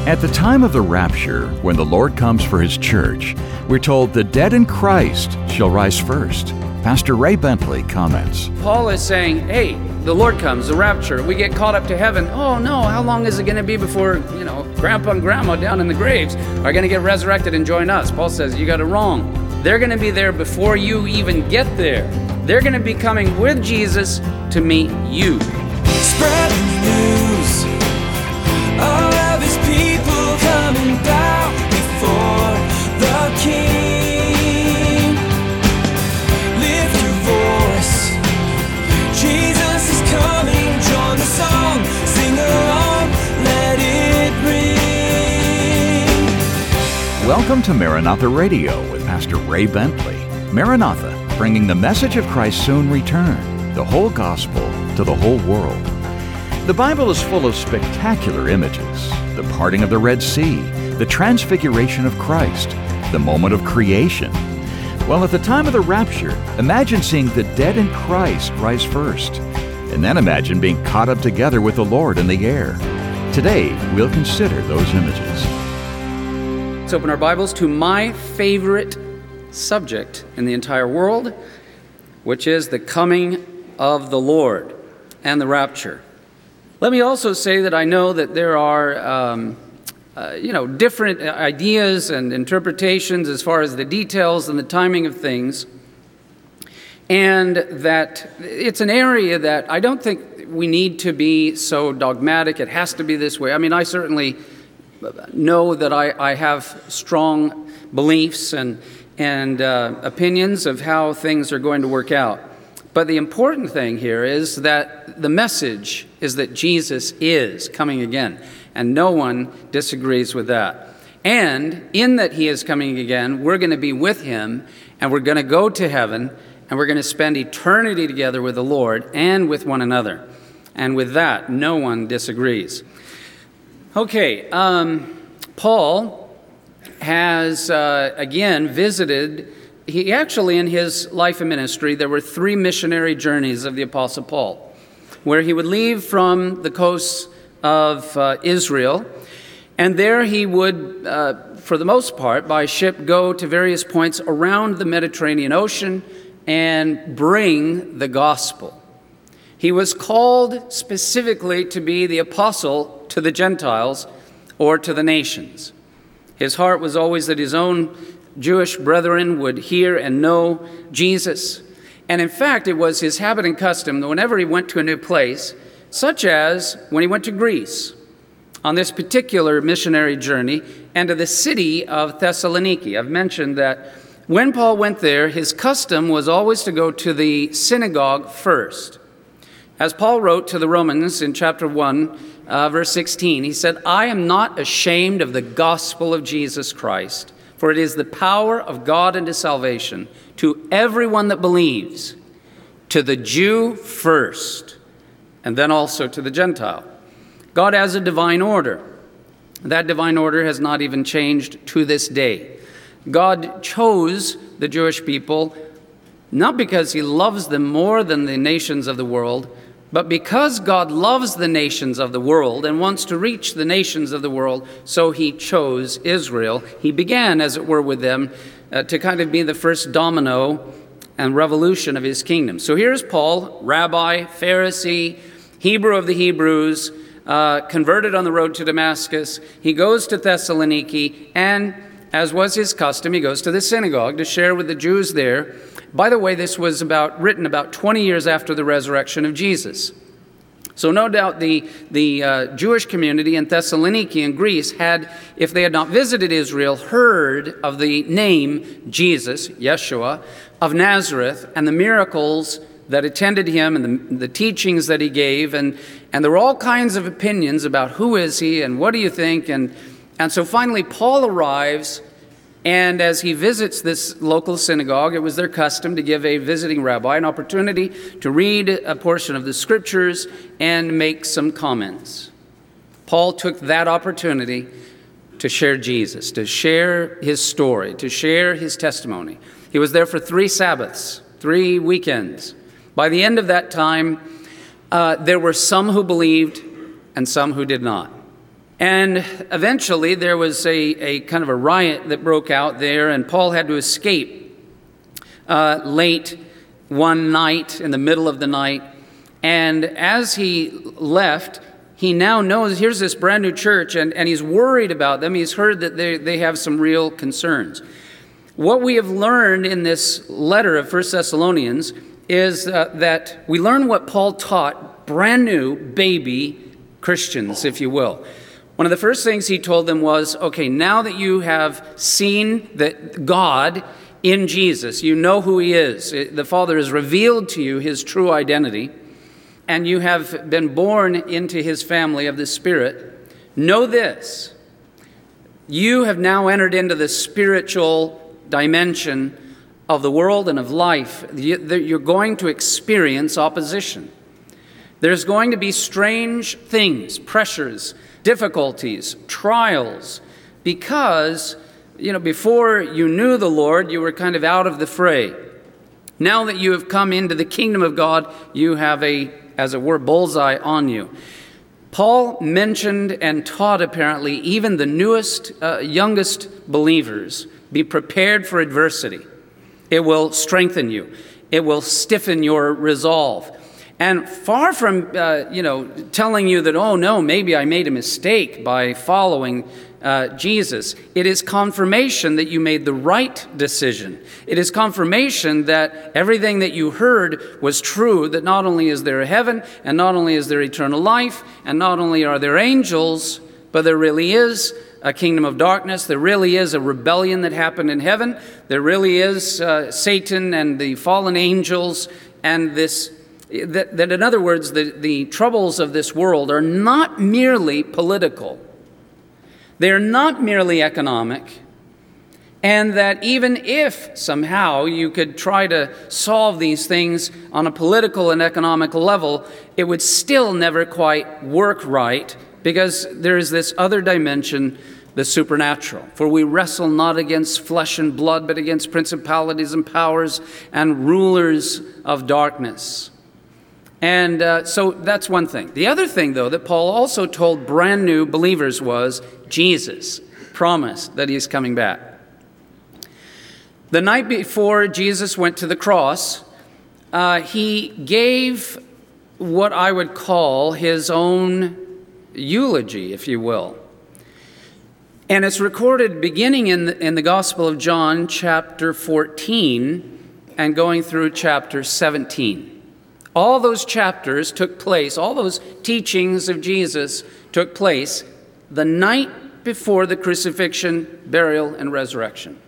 At the time of the rapture, when the Lord comes for His church, we're told the dead in Christ shall rise first. Pastor Ray Bentley comments. Paul is saying, hey, the Lord comes, the rapture, we get caught up to heaven. Oh no, how long is it going to be before, Grandpa and Grandma down in the graves are going to get resurrected and join us? Paul says, you got it wrong. They're going to be there before you even get there. They're going to be coming with Jesus to meet you. Spreading the news, all of His people coming down before the King. Lift your voice, Jesus is coming. Join the song, sing along, let it ring. Welcome to Maranatha Radio with Pastor Ray Bentley. Maranatha, bringing the message of Christ's soon return, the whole gospel to the whole world. The Bible is full of spectacular images: the parting of the Red Sea, the transfiguration of Christ, the moment of creation. Well, at the time of the rapture, imagine seeing the dead in Christ rise first, and then imagine being caught up together with the Lord in the air. Today, we'll consider those images. Let's open our Bibles to my favorite subject in the entire world, which is the coming of the Lord and the rapture. Let me also say that I know that there are, different ideas and interpretations as far as the details and the timing of things, and that it's an area that I don't think we need to be so dogmatic. It has to be this way. I mean, I certainly know that I have strong beliefs and opinions of how things are going to work out. But the important thing here is that the message is that Jesus is coming again, and no one disagrees with that. And in that He is coming again, we're going to be with Him, and we're going to go to heaven, and we're going to spend eternity together with the Lord and with one another. And with that, no one disagrees. Okay, Paul has, again, visited. He actually, in his life and ministry, there were 3 missionary journeys of the Apostle Paul, where he would leave from the coasts of Israel, and there he would, for the most part, by ship, go to various points around the Mediterranean Ocean and bring the gospel. He was called specifically to be the apostle to the Gentiles or to the nations. His heart was always that his own Jewish brethren would hear and know Jesus. And in fact, it was his habit and custom that whenever he went to a new place, such as when he went to Greece on this particular missionary journey and to the city of Thessaloniki. I've mentioned that when Paul went there, his custom was always to go to the synagogue first. As Paul wrote to the Romans in chapter 1, verse 16, he said, I am not ashamed of the gospel of Jesus Christ, for it is the power of God unto salvation to everyone that believes, to the Jew first, and then also to the Gentile. God has a divine order. That divine order has not even changed to this day. God chose the Jewish people not because He loves them more than the nations of the world, but because God loves the nations of the world and wants to reach the nations of the world, so He chose Israel. He began, as it were, with them to kind of be the first domino and revolution of His kingdom. So here's Paul, rabbi, Pharisee, Hebrew of the Hebrews, converted on the road to Damascus. He goes to Thessaloniki, and as was his custom, he goes to the synagogue to share with the Jews there. By the way, this was written about 20 years after the resurrection of Jesus. So no doubt the Jewish community in Thessaloniki in Greece had, if they had not visited Israel, heard of the name Jesus, Yeshua, of Nazareth, and the miracles that attended Him and the teachings that He gave. And there were all kinds of opinions about who is He and what do you think. And so finally Paul arrives. And as he visits this local synagogue, it was their custom to give a visiting rabbi an opportunity to read a portion of the scriptures and make some comments. Paul took that opportunity to share Jesus, to share his story, to share his testimony. He was there for 3 Sabbaths, 3 weekends. By the end of that time, there were some who believed and some who did not. And eventually there was a kind of a riot that broke out there, and Paul had to escape late one night, in the middle of the night. And as he left, he now knows here's this brand new church, and he's worried about them. He's heard that they have some real concerns. What we have learned in this letter of 1 Thessalonians is that we learn what Paul taught brand new baby Christians, if you will. One of the first things he told them was, okay, now that you have seen that God in Jesus, you know who he is. The Father has revealed to you his true identity, and you have been born into his family of the Spirit. Know this, you have now entered into the spiritual dimension of the world and of life. You're going to experience opposition. There's going to be strange things, pressures, difficulties, trials, because, before you knew the Lord, you were kind of out of the fray. Now that you have come into the kingdom of God, you have as it were, bullseye on you. Paul mentioned and taught, apparently, even the newest, youngest believers, be prepared for adversity. It will strengthen you. It will stiffen your resolve. And far from, telling you that, oh no, maybe I made a mistake by following Jesus, it is confirmation that you made the right decision. It is confirmation that everything that you heard was true, that not only is there a heaven, and not only is there eternal life, and not only are there angels, but there really is a kingdom of darkness. There really is a rebellion that happened in heaven. There really is Satan and the fallen angels, and that in other words, the troubles of this world are not merely political. They're not merely economic. And that even if somehow you could try to solve these things on a political and economic level, it would still never quite work right, because there is this other dimension, the supernatural. For we wrestle not against flesh and blood, but against principalities and powers and rulers of darkness. And so that's one thing. The other thing, though, that Paul also told brand new believers was Jesus promised that he's coming back. The night before Jesus went to the cross, he gave what I would call his own eulogy, if you will. And it's recorded beginning in the Gospel of John, chapter 14, and going through chapter 17. All those chapters took place, all those teachings of Jesus took place the night before the crucifixion, burial, and resurrection.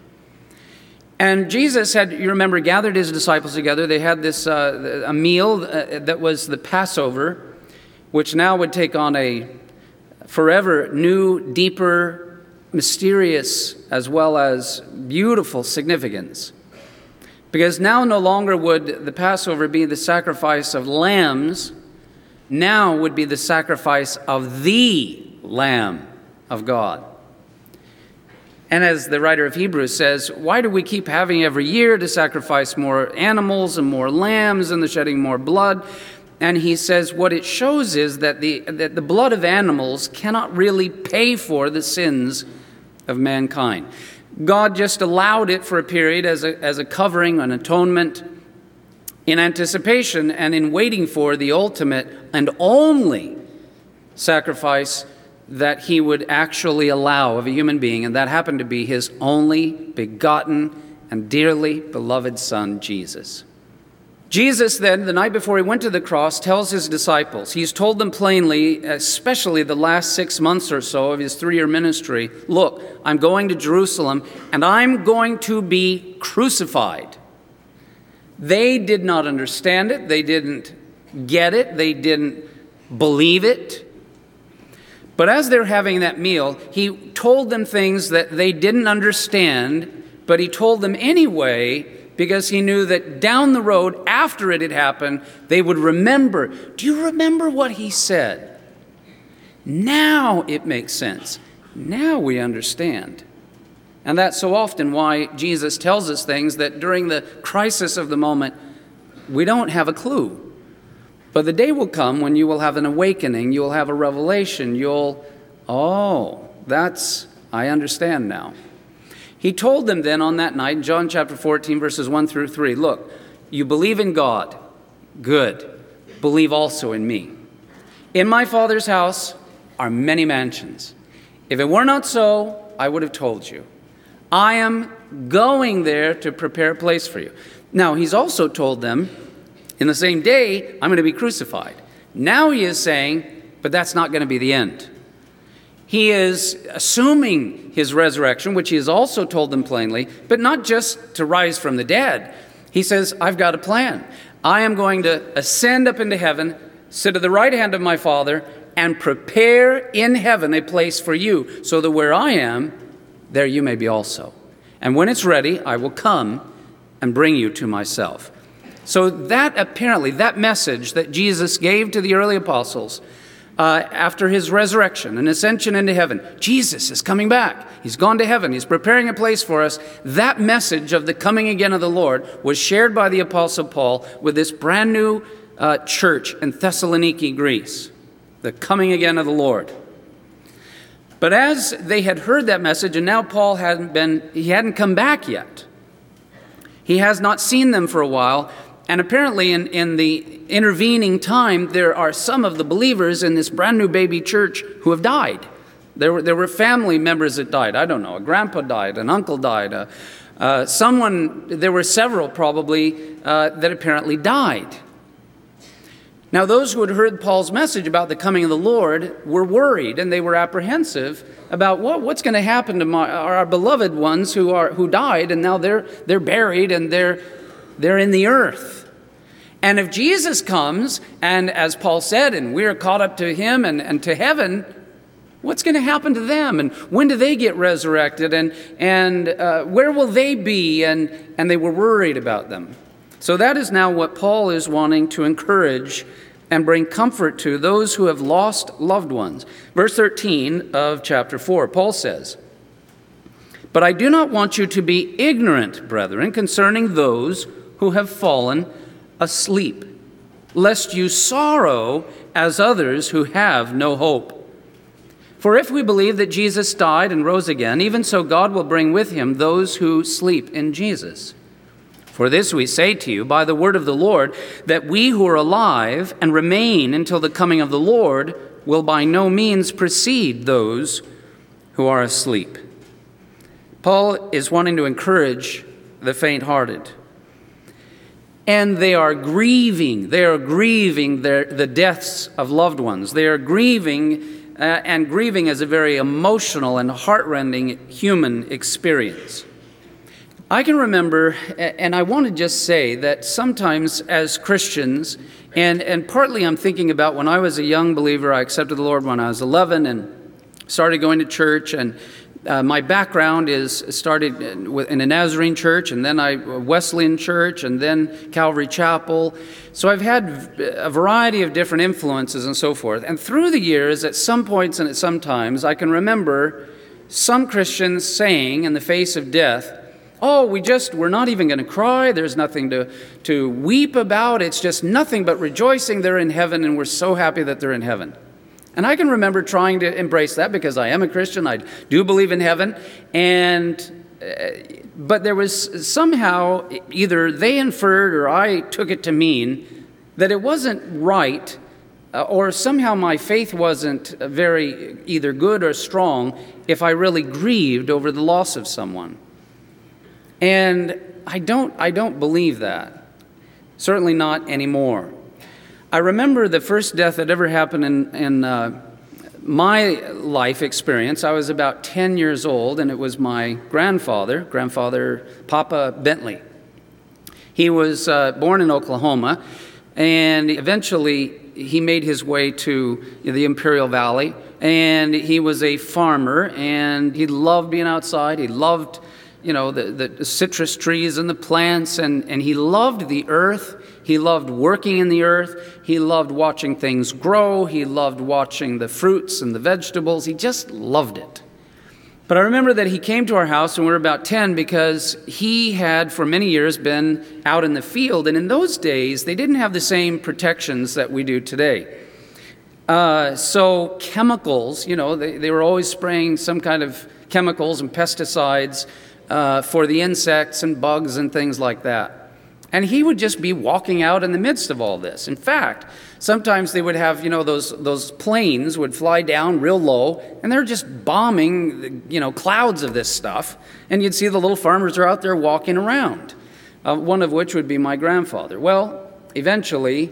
And Jesus had, you remember, gathered his disciples together. They had this a meal that was the Passover, which now would take on a forever new, deeper, mysterious, as well as beautiful significance. Because now no longer would the Passover be the sacrifice of lambs, now would be the sacrifice of the Lamb of God. And as the writer of Hebrews says, why do we keep having every year to sacrifice more animals and more lambs and the shedding more blood? And he says what it shows is that the blood of animals cannot really pay for the sins of mankind. God just allowed it for a period as a covering, an atonement, in anticipation and in waiting for the ultimate and only sacrifice that he would actually allow of a human being, and that happened to be his only begotten and dearly beloved Son, Jesus. Jesus then, the night before he went to the cross, tells his disciples, he's told them plainly, especially the last 6 months or so of his 3-year ministry, look, I'm going to Jerusalem and I'm going to be crucified. They did not understand it. They didn't get it. They didn't believe it. But as they're having that meal, he told them things that they didn't understand, but he told them anyway, because he knew that down the road, after it had happened, they would remember. Do you remember what he said? Now it makes sense. Now we understand. And that's so often why Jesus tells us things that during the crisis of the moment, we don't have a clue. But the day will come when you will have an awakening, you'll have a revelation, you'll Oh, I understand now. He told them then on that night, in John chapter 14, verses 1 through 3, look, you believe in God. Good. Believe also in me. In my Father's house are many mansions. If it were not so, I would have told you. I am going there to prepare a place for you. Now, he's also told them, in the same day, I'm going to be crucified. Now he is saying, but that's not going to be the end. He is assuming his resurrection, which he has also told them plainly, but not just to rise from the dead. He says, I've got a plan. I am going to ascend up into heaven, sit at the right hand of my Father, and prepare in heaven a place for you, so that where I am, there you may be also. And when it's ready, I will come and bring you to myself. So that message that Jesus gave to the early apostles after his resurrection and ascension into heaven, Jesus is coming back. He's gone to heaven. He's preparing a place for us. That message of the coming again of the Lord was shared by the Apostle Paul with this brand new church in Thessaloniki, Greece. The coming again of the Lord. But as they had heard that message, and now Paul hadn't come back yet. He has not seen them for a while. And apparently in the intervening time, there are some of the believers in this brand new baby church who have died. There were family members that died. I don't know, a grandpa died, an uncle died, there were several probably that apparently died. Now those who had heard Paul's message about the coming of the Lord were worried and they were apprehensive about what's going to happen to our beloved ones who died, and now they're buried and they're in the earth. And if Jesus comes, and as Paul said, and we're caught up to him and to heaven, what's going to happen to them? And when do they get resurrected? And where will they be? And they were worried about them. So that is now what Paul is wanting to encourage and bring comfort to those who have lost loved ones. Verse 13 of chapter 4, Paul says, "But I do not want you to be ignorant, brethren, concerning those who have fallen asleep, lest you sorrow as others who have no hope. For if we believe that Jesus died and rose again, even so God will bring with him those who sleep in Jesus. For this we say to you by the word of the Lord, that we who are alive and remain until the coming of the Lord will by no means precede those who are asleep." Paul is wanting to encourage the faint-hearted. And they are grieving. They are grieving the deaths of loved ones. They are grieving, and grieving is a very emotional and heartrending human experience. I can remember, and I want to just say that sometimes as Christians, and partly I'm thinking about when I was a young believer, I accepted the Lord when I was 11 and started going to church, and my background is started in a Nazarene church, and then a Wesleyan church, and then Calvary Chapel. So I've had a variety of different influences and so forth. And through the years, at some points and at some times, I can remember some Christians saying in the face of death, "Oh, we're not even going to cry. There's nothing to weep about. It's just nothing but rejoicing. They're in heaven, and we're so happy that they're in heaven." And I can remember trying to embrace that because I am a Christian. I do believe in heaven. But there was somehow either they inferred or I took it to mean that it wasn't right, or somehow my faith wasn't very either good or strong if I really grieved over the loss of someone. And I don't believe that. Certainly not anymore. I remember the first death that ever happened in my life experience. I was about 10 years old, and it was my grandfather, Papa Bentley. He was born in Oklahoma, and eventually he made his way to the Imperial Valley, and he was a farmer, and he loved being outside. He loved the citrus trees and the plants, and he loved the earth. He loved working in the earth. He loved watching things grow. He loved watching the fruits and the vegetables. He just loved it. But I remember that he came to our house when we were about 10 because he had for many years been out in the field. And in those days, they didn't have the same protections that we do today. So chemicals, they were always spraying some kind of chemicals and pesticides for the insects and bugs and things like that. And he would just be walking out in the midst of all this. In fact, sometimes they would have, those planes would fly down real low, and they're just bombing, clouds of this stuff. And you'd see the little farmers are out there walking around, one of which would be my grandfather. Well, eventually,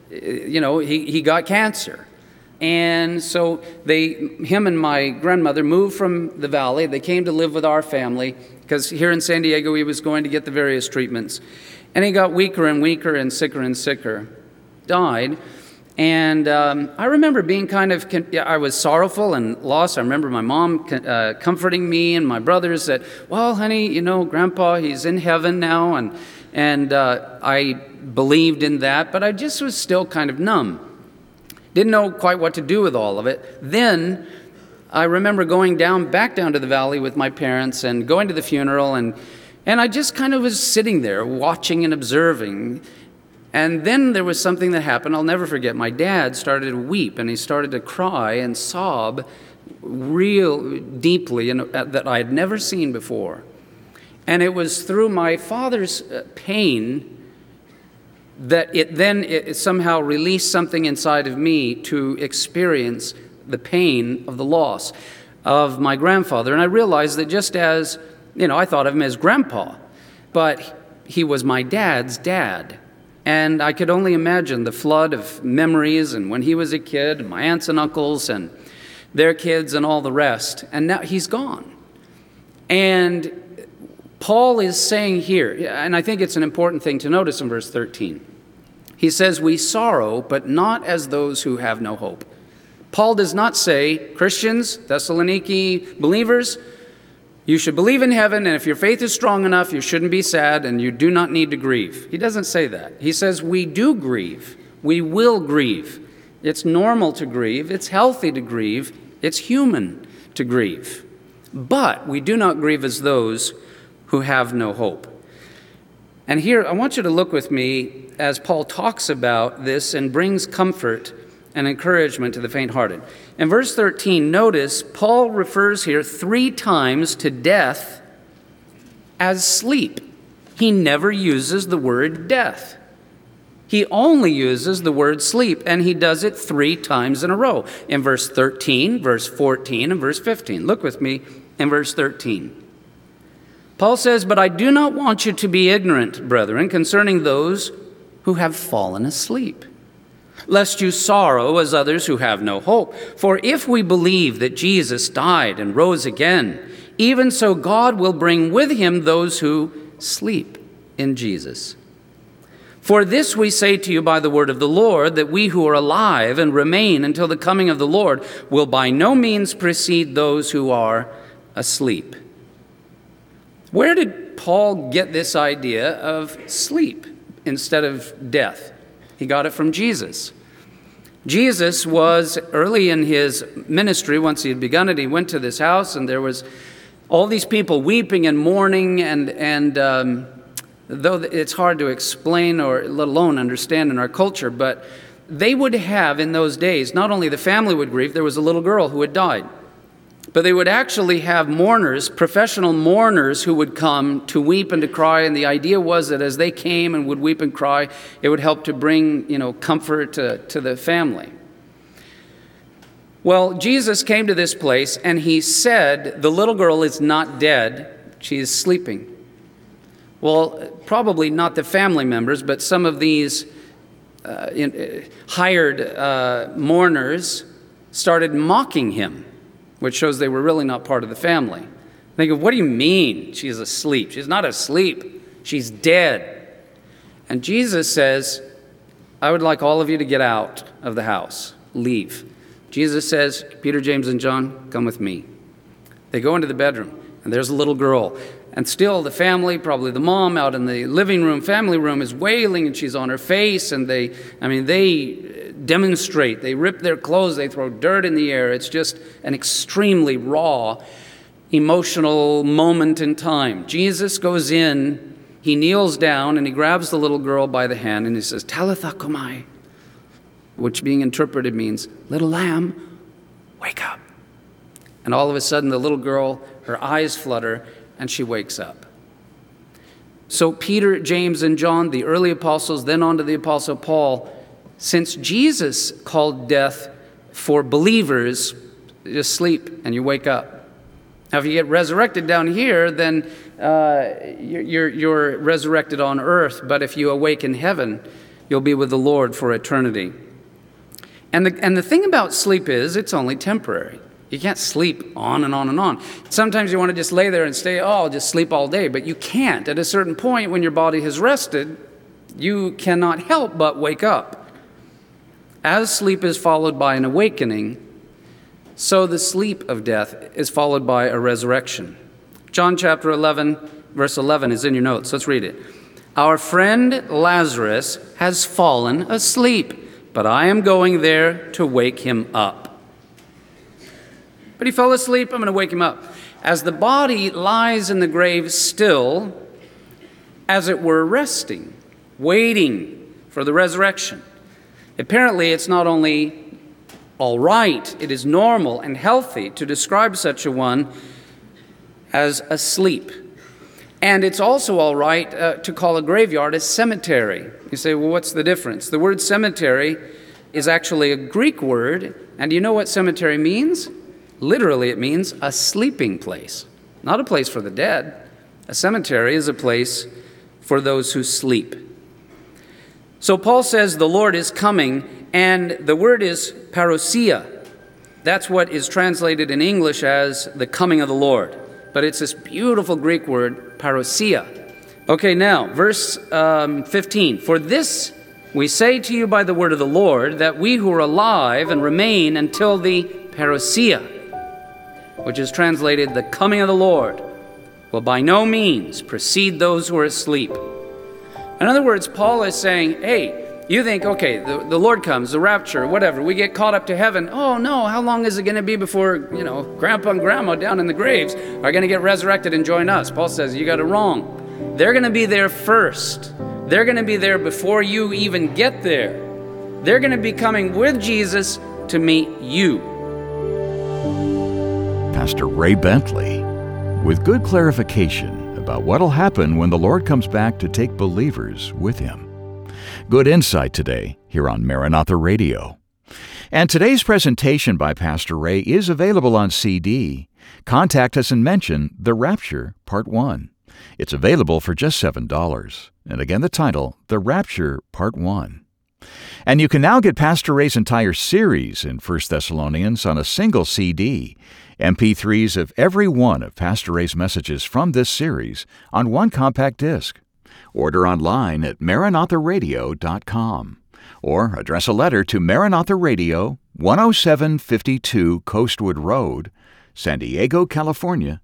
he got cancer. And so him and my grandmother moved from the valley. They came to live with our family, because here in San Diego, he was going to get the various treatments. And he got weaker and weaker and sicker, died. And I remember being I was sorrowful and lost. I remember my mom comforting me and my brothers that, well, honey, Grandpa, he's in heaven now. And I believed in that, but I just was still kind of numb. Didn't know quite what to do with all of it. Then I remember going back down to the valley with my parents and going to the funeral, and I just kind of was sitting there watching and observing. And then there was something that happened I'll never forget. My dad started to weep, and he started to cry and sob real deeply, that I had never seen before. And it was through my father's pain that it somehow released something inside of me to experience the pain of the loss of my grandfather. And I realized that just as, I thought of him as Grandpa, but he was my dad's dad. And I could only imagine the flood of memories, and when he was a kid, and my aunts and uncles and their kids and all the rest. And now he's gone. And Paul is saying here, and I think it's an important thing to notice in verse 13. He says, we sorrow, but not as those who have no hope. Paul does not say, Christians, Thessaloniki believers, you should believe in heaven, and if your faith is strong enough, you shouldn't be sad, and you do not need to grieve. He doesn't say that. He says, we do grieve. We will grieve. It's normal to grieve. It's healthy to grieve. It's human to grieve. But we do not grieve as those who have no hope. And here, I want you to look with me as Paul talks about this and brings comfort and encouragement to the faint-hearted. In verse 13, notice Paul refers here 3 times to death as sleep. He never uses the word death. He only uses the word sleep, and he does it 3 times in a row. In verse 13, verse 14, and verse 15. Look with me in verse 13. Paul says, but I do not want you to be ignorant, brethren, concerning those who have fallen asleep, lest you sorrow as others who have no hope. For if we believe that Jesus died and rose again, even so God will bring with him those who sleep in Jesus. For this we say to you by the word of the Lord, that we who are alive and remain until the coming of the Lord will by no means precede those who are asleep. Where did Paul get this idea of sleep instead of death? He got it from Jesus. Jesus was early in his ministry, once he had begun it, he went to this house, and there was all these people weeping and mourning, and though it's hard to explain or let alone understand in our culture, but they would have in those days, not only the family would grieve, there was a little girl who had died, but they would actually have mourners, professional mourners, who would come to weep and to cry. And the idea was that as they came and would weep and cry, it would help to bring, comfort to the family. Well, Jesus came to this place and he said, the little girl is not dead, she is sleeping. Well, probably not the family members, but some of these hired mourners started mocking him, which shows they were really not part of the family. They go, what do you mean she's asleep? She's not asleep. She's dead. And Jesus says, I would like all of you to get out of the house. Leave. Jesus says, Peter, James, and John, come with me. They go into the bedroom, and there's a little girl. And still the family, probably the mom out in the living room, family room, is wailing, and she's on her face, and they demonstrate. They rip their clothes. They throw dirt in the air. It's just an extremely raw, emotional moment in time. Jesus goes in. He kneels down, and he grabs the little girl by the hand, and he says, Talitha kumai. which being interpreted means, little lamb, wake up. And all of a sudden, the little girl, her eyes flutter, and she wakes up. So Peter, James, and John, the early apostles, then on to the apostle Paul, since Jesus called death for believers, you just sleep and you wake up. Now, if you get resurrected down here, then you're resurrected on earth. But if you awake in heaven, you'll be with the Lord for eternity. And the thing about sleep is it's only temporary. You can't sleep on and on and on. Sometimes you want to just lay there and I'll just sleep all day. But you can't. At a certain point, when your body has rested, you cannot help but wake up. As sleep is followed by an awakening, so the sleep of death is followed by a resurrection. John chapter 11, verse 11 is in your notes. Let's read it. Our friend Lazarus has fallen asleep, but I am going there to wake him up. But he fell asleep, I'm going to wake him up. As the body lies in the grave still, as it were resting, waiting for the resurrection. Apparently, it's not only all right, it is normal and healthy to describe such a one as asleep. And it's also all right to call a graveyard a cemetery. You say, well, what's the difference? The word cemetery is actually a Greek word, and do you know what cemetery means? Literally, it means a sleeping place, not a place for the dead. A cemetery is a place for those who sleep. So Paul says the Lord is coming, and the word is parousia. That's what is translated in English as the coming of the Lord. But it's this beautiful Greek word, parousia. Okay, now, verse 15. For this we say to you by the word of the Lord, that we who are alive and remain until the parousia, which is translated the coming of the Lord, will by no means precede those who are asleep. In other words, Paul is saying, hey, you think, okay, the Lord comes, the rapture, whatever, we get caught up to heaven. Oh no, how long is it going to be before, Grandpa and Grandma down in the graves are going to get resurrected and join us? Paul says, you got it wrong. They're going to be there first. They're going to be there before you even get there. They're going to be coming with Jesus to meet you. Pastor Ray Bentley, with good clarification about what'll happen when the Lord comes back to take believers with him. Good insight today here on Maranatha Radio. And today's presentation by Pastor Ray is available on CD. Contact us and mention The Rapture, Part 1. It's available for just $7. And again, the title, The Rapture, Part 1. And you can now get Pastor Ray's entire series in 1 Thessalonians on a single CD, MP3s of every one of Pastor Ray's messages from this series on one compact disc. Order online at maranatharadio.com or address a letter to Maranatha Radio, 10752 Coastwood Road, San Diego, California,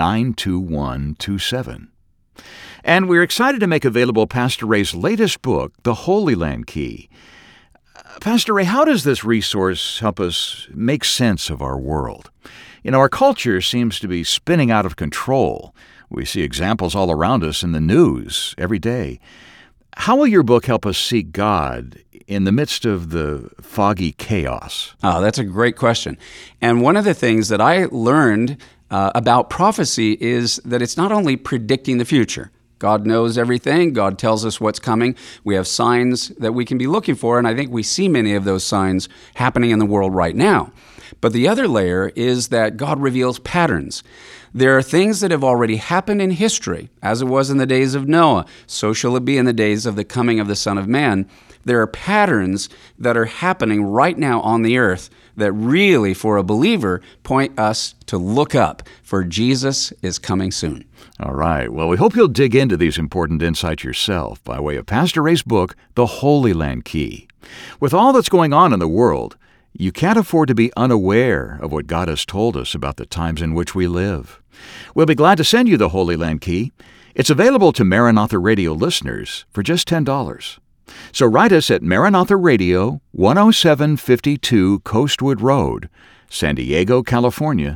92127. And we're excited to make available Pastor Ray's latest book, The Holy Land Key. Pastor Ray, how does this resource help us make sense of our world? Our culture seems to be spinning out of control. We see examples all around us in the news every day. How will your book help us see God in the midst of the foggy chaos? Oh, that's a great question. And one of the things that I learned about prophecy is that it's not only predicting the future. God knows everything. God tells us what's coming. We have signs that we can be looking for, and I think we see many of those signs happening in the world right now. But the other layer is that God reveals patterns. There are things that have already happened in history, as it was in the days of Noah. So shall it be in the days of the coming of the Son of Man. There are patterns that are happening right now on the earth that really, for a believer, point us to look up, for Jesus is coming soon. All right. Well, we hope you'll dig into these important insights yourself by way of Pastor Ray's book, The Holy Land Key. With all that's going on in the world, you can't afford to be unaware of what God has told us about the times in which we live. We'll be glad to send you the Holy Land Key. It's available to Maranatha Radio listeners for just $10. So write us at Maranatha Radio, 10752 Coastwood Road, San Diego, California,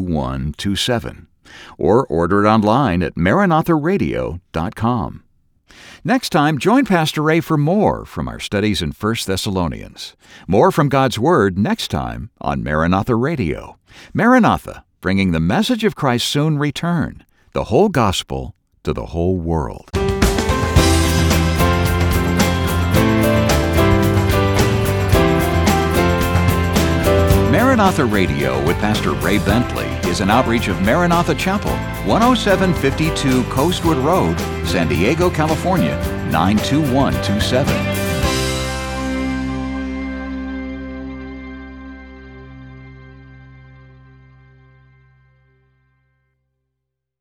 92127. Or order it online at maranatharadio.com. Next time, join Pastor Ray for more from our studies in 1 Thessalonians. More from God's Word next time on Maranatha Radio. Maranatha, bringing the message of Christ's soon return, the whole gospel to the whole world. Maranatha Radio with Pastor Ray Bentley is an outreach of Maranatha Chapel, 10752 Coastwood Road, San Diego, California, 92127.